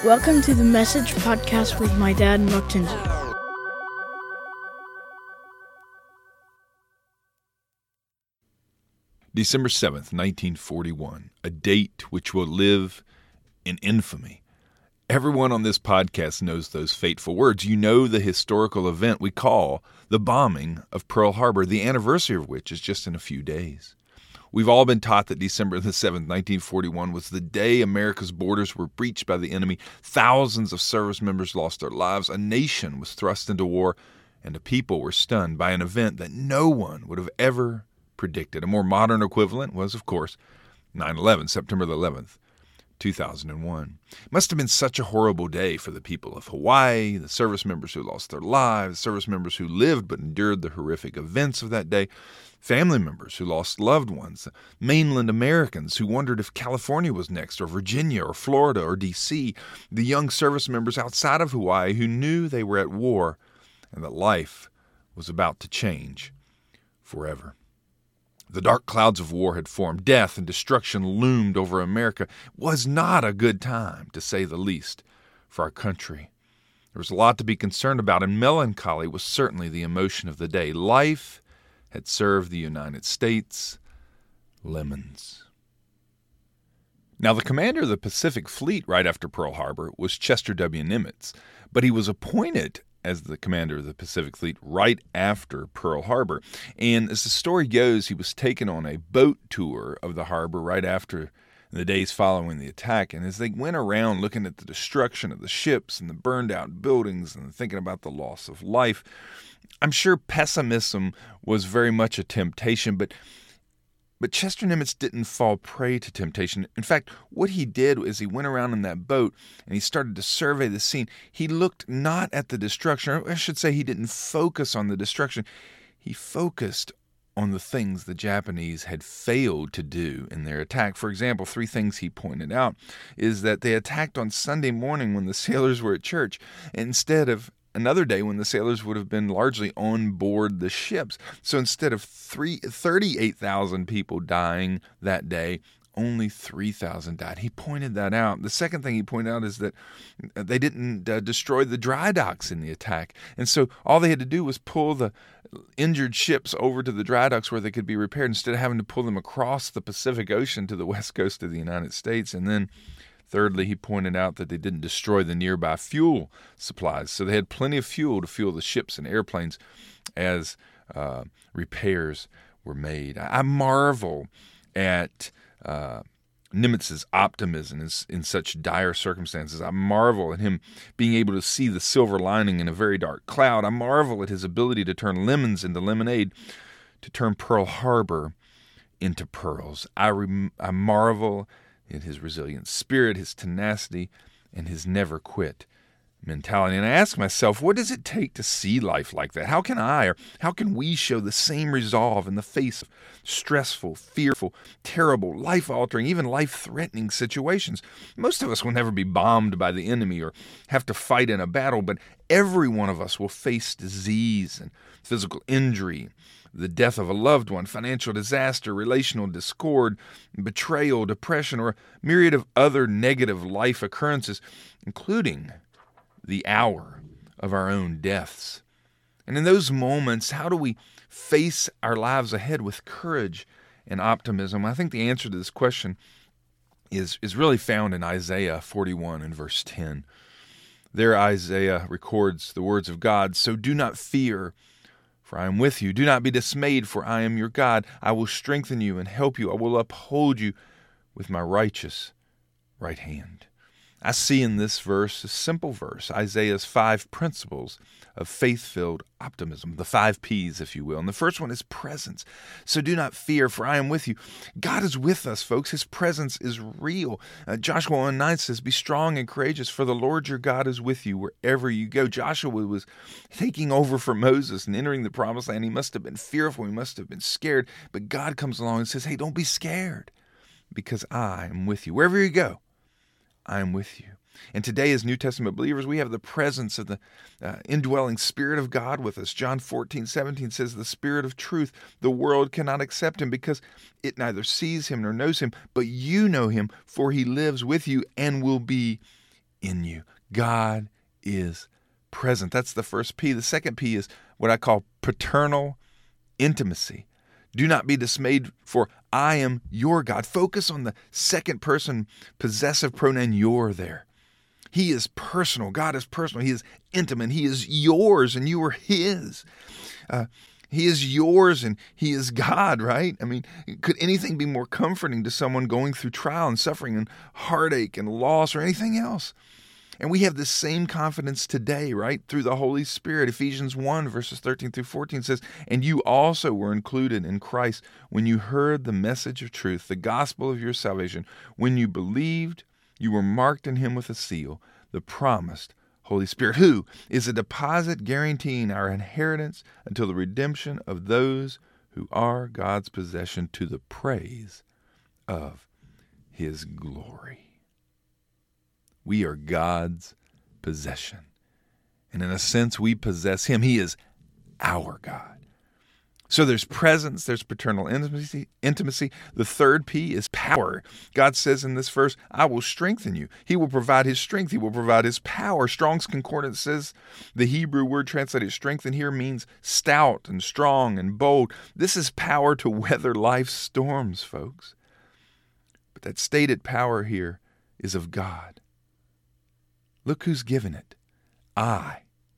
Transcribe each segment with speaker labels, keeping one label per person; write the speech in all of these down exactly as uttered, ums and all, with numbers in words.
Speaker 1: Welcome to the Message Podcast with my dad, Mark Tinsey.
Speaker 2: December seventh, nineteen forty-one, a date which will live in infamy. Everyone on this podcast knows those fateful words. You know the historical event we call the bombing of Pearl Harbor, the anniversary of which is just in a few days. We've all been taught that December the seventh, nineteen forty-one was the day America's borders were breached by the enemy. Thousands of service members lost their lives. A nation was thrust into war, and the people were stunned by an event that no one would have ever predicted. A more modern equivalent was, of course, nine eleven, September the eleventh, two thousand one. It must have been such a horrible day for the people of Hawaii, the service members who lost their lives, service members who lived but endured the horrific events of that day, family members who lost loved ones, mainland Americans who wondered if California was next, or Virginia, or Florida, or D C, the young service members outside of Hawaii who knew they were at war and that life was about to change forever. The dark clouds of war had formed. Death and destruction loomed over America. It was not a good time, to say the least, for our country. There was a lot to be concerned about, and melancholy was certainly the emotion of the day. Life had served the United States lemons. Now, the commander of the Pacific Fleet right after Pearl Harbor was Chester W. Nimitz, but he was appointed as the commander of the Pacific Fleet right after Pearl Harbor. And as the story goes, he was taken on a boat tour of the harbor right after the days following the attack. And as they went around looking at the destruction of the ships and the burned out buildings and thinking about the loss of life, I'm sure pessimism was very much a temptation, but But Chester Nimitz didn't fall prey to temptation. In fact, what he did is he went around in that boat and he started to survey the scene. He looked not at the destruction, or I should say he didn't focus on the destruction. He focused on the things the Japanese had failed to do in their attack. For example, three things he pointed out is that they attacked on Sunday morning when the sailors were at church instead of another day when the sailors would have been largely on board the ships. So instead of three, thirty-eight thousand people dying that day, only three thousand died. He pointed that out. The second thing he pointed out is that they didn't uh, destroy the dry docks in the attack. And so all they had to do was pull the injured ships over to the dry docks where they could be repaired instead of having to pull them across the Pacific Ocean to the west coast of the United States. And then thirdly, he pointed out that they didn't destroy the nearby fuel supplies. So they had plenty of fuel to fuel the ships and airplanes as uh, repairs were made. I marvel at uh, Nimitz's optimism in, in such dire circumstances. I marvel at him being able to see the silver lining in a very dark cloud. I marvel at his ability to turn lemons into lemonade, to turn Pearl Harbor into pearls. I, rem- I marvel in his resilient spirit, his tenacity, and his never-quit mentality. And I ask myself, what does it take to see life like that? How can I, or how can we show the same resolve in the face of stressful, fearful, terrible, life-altering, even life-threatening situations? Most of us will never be bombed by the enemy or have to fight in a battle, but every one of us will face disease and physical injury, the death of a loved one, financial disaster, relational discord, betrayal, depression, or a myriad of other negative life occurrences, including the hour of our own deaths. And in those moments, how do we face our lives ahead with courage and optimism? I think the answer to this question is, is really found in Isaiah forty-one and verse ten. There Isaiah records the words of God, "So do not fear, for I am with you. Do not be dismayed, for I am your God. I will strengthen you and help you. I will uphold you with my righteous right hand." I see in this verse, a simple verse, Isaiah's five principles of faith-filled optimism, the five P's, if you will. And the first one is presence. So do not fear, for I am with you. God is with us, folks. His presence is real. Uh, Joshua one nine says, "Be strong and courageous, for the Lord your God is with you wherever you go." Joshua was taking over for Moses and entering the promised land. He must have been fearful. He must have been scared. But God comes along and says, "Hey, don't be scared, because I am with you. Wherever you go, I am with you." And today, as New Testament believers, we have the presence of the uh, indwelling Spirit of God with us. John fourteen seventeen says, "The Spirit of truth, the world cannot accept him because it neither sees him nor knows him, but you know him, for he lives with you and will be in you. God is present. That's the first P. The second P is what I call paternal intimacy. Do not be dismayed, for I am your God. Focus on the second person possessive pronoun your there. He is personal. God is personal. He is intimate. He is yours and you are his. Uh, he is yours and he is God, right? I mean, could anything be more comforting to someone going through trial and suffering and heartache and loss or anything else? And we have the same confidence today, right? Through the Holy Spirit. Ephesians one, verses thirteen through fourteen says, and you also were included in Christ when you heard the message of truth, the gospel of your salvation. When you believed, you were marked in him with a seal, the promised Holy Spirit, who is a deposit guaranteeing our inheritance until the redemption of those who are God's possession to the praise of his glory. We are God's possession. And in a sense, we possess him. He is our God. So there's presence, there's paternal intimacy. intimacy. The third P is power. God says in this verse, I will strengthen you. He will provide his strength. He will provide his power. Strong's Concordance says the Hebrew word translated strengthen here means stout and strong and bold. This is power to weather life's storms, folks. But that stated power here is of God. Look who's given it. I,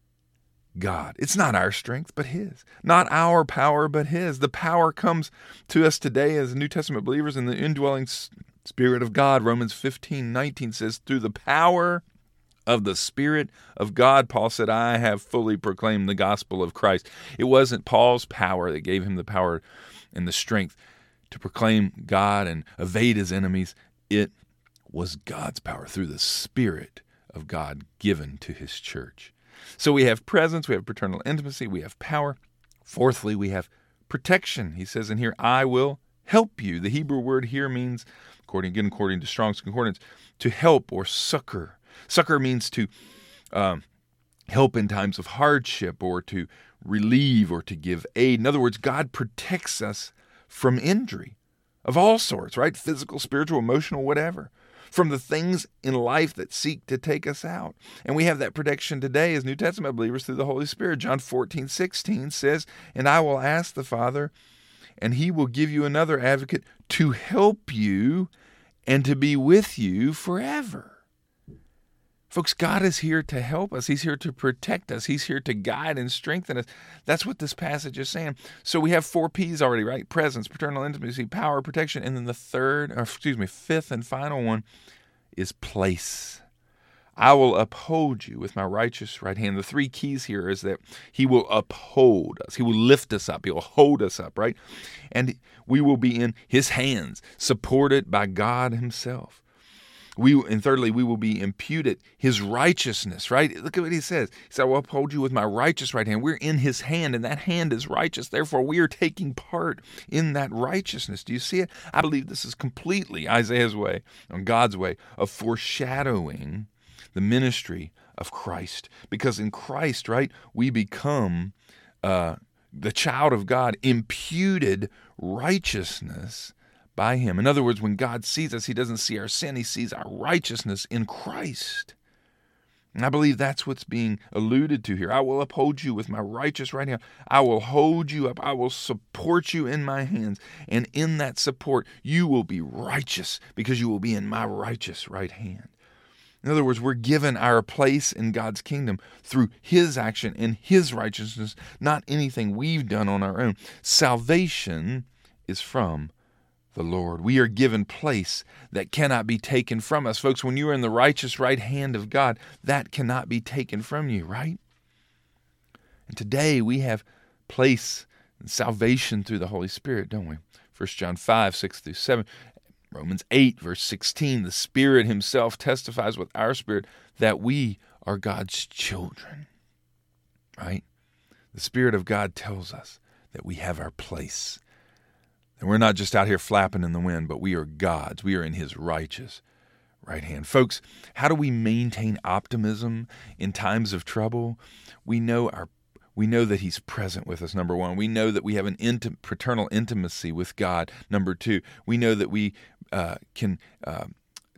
Speaker 2: God. It's not our strength, but his. Not our power, but his. The power comes to us today as New Testament believers in the indwelling Spirit of God. Romans fifteen nineteen says, through the power of the Spirit of God, Paul said, I have fully proclaimed the gospel of Christ. It wasn't Paul's power that gave him the power and the strength to proclaim God and evade his enemies. It was God's power through the Spirit of God given to his church. So we have presence, we have paternal intimacy, we have power. Fourthly, we have protection. He says in here, I will help you. The Hebrew word here means, according again according to Strong's Concordance, to help or succor. Succor means to um, help in times of hardship or to relieve or to give aid. In other words, God protects us from injury of all sorts, right? Physical, spiritual, emotional, whatever. From the things in life that seek to take us out. And we have that protection today as New Testament believers through the Holy Spirit. John fourteen sixteen says, and I will ask the Father, and he will give you another advocate to help you and to be with you forever. Folks, God is here to help us. He's here to protect us. He's here to guide and strengthen us. That's what this passage is saying. So we have four P's already, right? Presence, paternal intimacy, power, protection. And then the third, or excuse me, fifth and final one is place. I will uphold you with my righteous right hand. The three keys here is that he will uphold us. He will lift us up. He will hold us up, right? And we will be in his hands, supported by God himself. We and thirdly, we will be imputed his righteousness, right? Look at what he says. He said, I will uphold you with my righteous right hand. We're in his hand, and that hand is righteous. Therefore, we are taking part in that righteousness. Do you see it? I believe this is completely Isaiah's way, or God's way, of foreshadowing the ministry of Christ. Because in Christ, right, we become uh, the child of God, imputed righteousness by him. In other words, when God sees us, he doesn't see our sin. He sees our righteousness in Christ. And I believe that's what's being alluded to here. I will uphold you with my righteous right hand. I will hold you up. I will support you in my hands. And in that support, you will be righteous because you will be in my righteous right hand. In other words, we're given our place in God's kingdom through his action and his righteousness, not anything we've done on our own. Salvation is from the Lord. We are given place that cannot be taken from us. Folks, when you are in the righteous right hand of God, that cannot be taken from you, right? And today we have place and salvation through the Holy Spirit, don't we? First John five, six through seven. Romans eight, verse sixteen, the Spirit himself testifies with our spirit that we are God's children, right? The Spirit of God tells us that we have our place. And we're not just out here flapping in the wind, but we are God's. We are in his righteous right hand. Folks, how do we maintain optimism in times of trouble? We know our we know that he's present with us, number one. We know that we have an intim- paternal intimacy with God, number two. We know that we uh, can uh,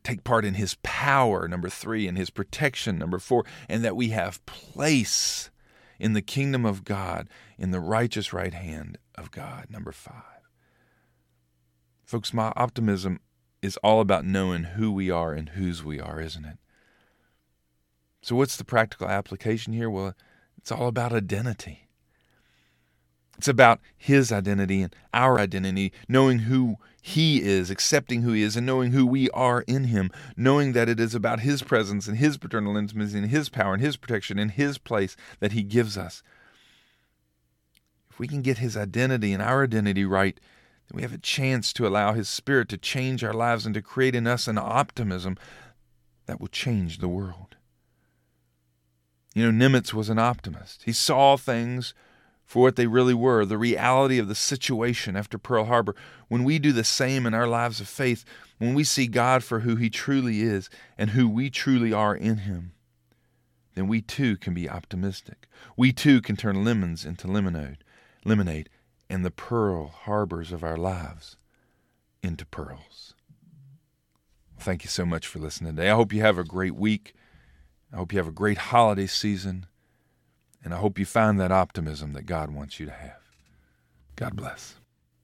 Speaker 2: take part in his power, number three, in his protection, number four, and that we have place in the kingdom of God, in the righteous right hand of God, number five. Folks, my optimism is all about knowing who we are and whose we are, isn't it? So what's the practical application here? Well, it's all about identity. It's about his identity and our identity, knowing who he is, accepting who he is, and knowing who we are in him, knowing that it is about his presence and his paternal intimacy and his power and his protection and his place that he gives us. If we can get his identity and our identity right, then we have a chance to allow his Spirit to change our lives and to create in us an optimism that will change the world. You know, Nimitz was an optimist. He saw things for what they really were, the reality of the situation after Pearl Harbor. When we do the same in our lives of faith, when we see God for who he truly is and who we truly are in him, then we too can be optimistic. We too can turn lemons into lemonade, lemonade, and the pearl harbors of our lives into pearls. Thank you so much for listening today. I hope you have a great week. I hope you have a great holiday season. And I hope you find that optimism that God wants you to have. God bless.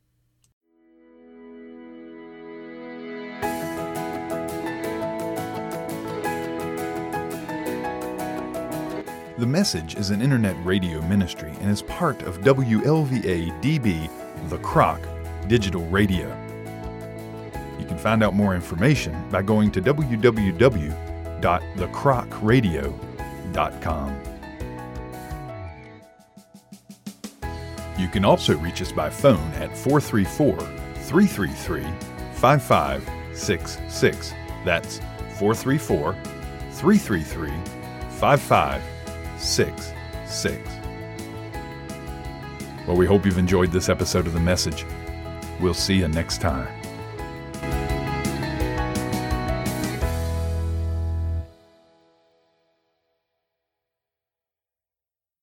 Speaker 2: The Message is an internet radio ministry and is part of W L V A D B, The Croc, digital radio. You can find out more information by going to w w w dot the croc radio dot com. You can also reach us by phone at four three four, three three three, five five six six. That's four three four, three three three, five five six six. Well, we hope you've enjoyed this episode of The Message. We'll see you next time.